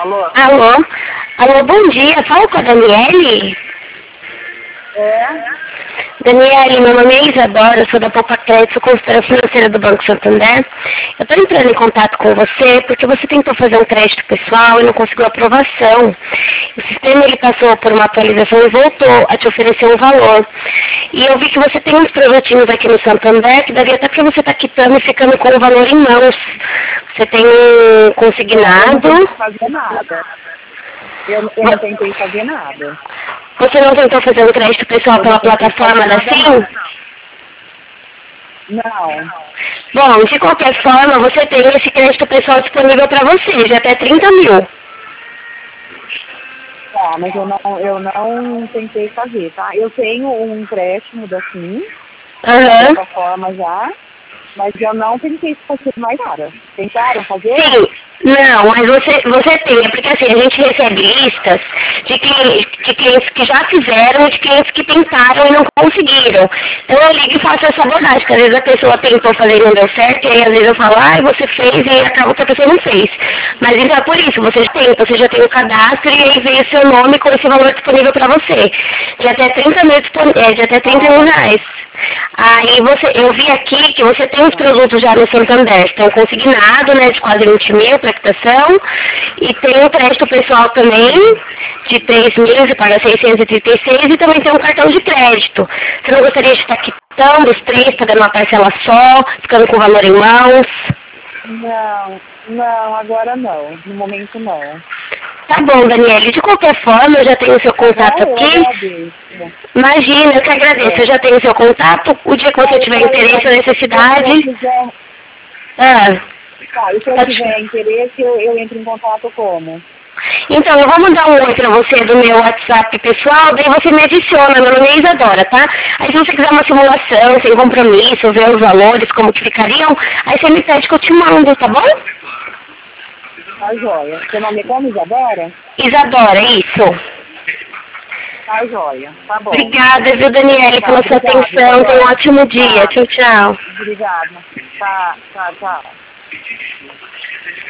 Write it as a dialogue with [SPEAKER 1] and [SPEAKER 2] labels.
[SPEAKER 1] Alô?
[SPEAKER 2] Alô? Alô, bom dia. Fala com a Daniele?
[SPEAKER 1] É?
[SPEAKER 2] Daniele, meu nome é Isadora, eu sou da Poupa Crédito, sou consultora financeira do Banco Santander. Eu estou entrando em contato com você porque você tentou fazer um crédito pessoal e não conseguiu aprovação. O sistema ele passou por uma atualização e voltou a te oferecer um valor. E eu vi que você tem uns produtinhos aqui no Santander que daria até para você estar quitando e ficando com o valor em mãos. Você tem um consignado.
[SPEAKER 1] Eu não tentei fazer nada. Eu não tentei fazer nada.
[SPEAKER 2] Você não tentou fazer um crédito pessoal
[SPEAKER 1] Eu
[SPEAKER 2] pela
[SPEAKER 1] não tentei
[SPEAKER 2] plataforma
[SPEAKER 1] fazer
[SPEAKER 2] da
[SPEAKER 1] nada,
[SPEAKER 2] SIM?
[SPEAKER 1] não.
[SPEAKER 2] Bom, de qualquer forma, você tem esse crédito pessoal disponível para você, de até 30 mil.
[SPEAKER 1] Tá, mas eu não tentei fazer, tá? Eu tenho um empréstimo da SIM, da
[SPEAKER 2] Aham.
[SPEAKER 1] plataforma já, mas eu não tentei fazer mais nada. Tentaram fazer?
[SPEAKER 2] Sim, não, mas você tem, é porque assim, a gente recebe listas de clientes que já fizeram e de clientes que tentaram e não conseguiram. Então eu ligo e faço essa abordagem, porque às vezes a pessoa tentou fazer e não deu certo, e aí às vezes eu falo, você fez e acaba que a pessoa não fez. Mas então é por isso, você já tem o cadastro e aí vem o seu nome com esse valor disponível para você. De até 30 mil, de até 30 mil reais. Aí eu vi aqui que você tem os produtos já no Santander, tem um consignado, né, de quase 20 mil para quitação, e tem um crédito pessoal também, de 3 mil, você paga 636, e também tem um cartão de crédito. Você não gostaria de estar quitando os três, pagando uma parcela só, ficando com o valor em mãos?
[SPEAKER 1] Não, agora não. No momento não.
[SPEAKER 2] Tá bom, Daniele, de qualquer forma, eu já tenho o seu
[SPEAKER 1] Tá
[SPEAKER 2] contato
[SPEAKER 1] bom? Eu
[SPEAKER 2] aqui.
[SPEAKER 1] agradeço.
[SPEAKER 2] Imagina, eu que agradeço, eu já tenho o seu contato, o dia que você tiver interesse ou
[SPEAKER 1] Se eu
[SPEAKER 2] necessidade.
[SPEAKER 1] quiser, tá, e se eu
[SPEAKER 2] Pode...
[SPEAKER 1] tiver interesse, eu entro em contato como?
[SPEAKER 2] Então, eu vou mandar um oi pra você do meu WhatsApp pessoal, daí você me adiciona, meu nome é Isadora, tá? Aí se você quiser uma simulação, sem compromisso, ver os valores, como que ficariam, aí você me pede que eu te mando, tá bom?
[SPEAKER 1] Tá joia. Seu nome é como, Isadora?
[SPEAKER 2] Isadora, isso.
[SPEAKER 1] Tá joia. Tá bom.
[SPEAKER 2] Obrigada, viu, Daniele,
[SPEAKER 1] Tá,
[SPEAKER 2] pela sua
[SPEAKER 1] obrigada,
[SPEAKER 2] atenção. Tenha um
[SPEAKER 1] Isadora.
[SPEAKER 2] ótimo dia.
[SPEAKER 1] Tá,
[SPEAKER 2] Tchau, tchau.
[SPEAKER 1] obrigada. Tá, tchau.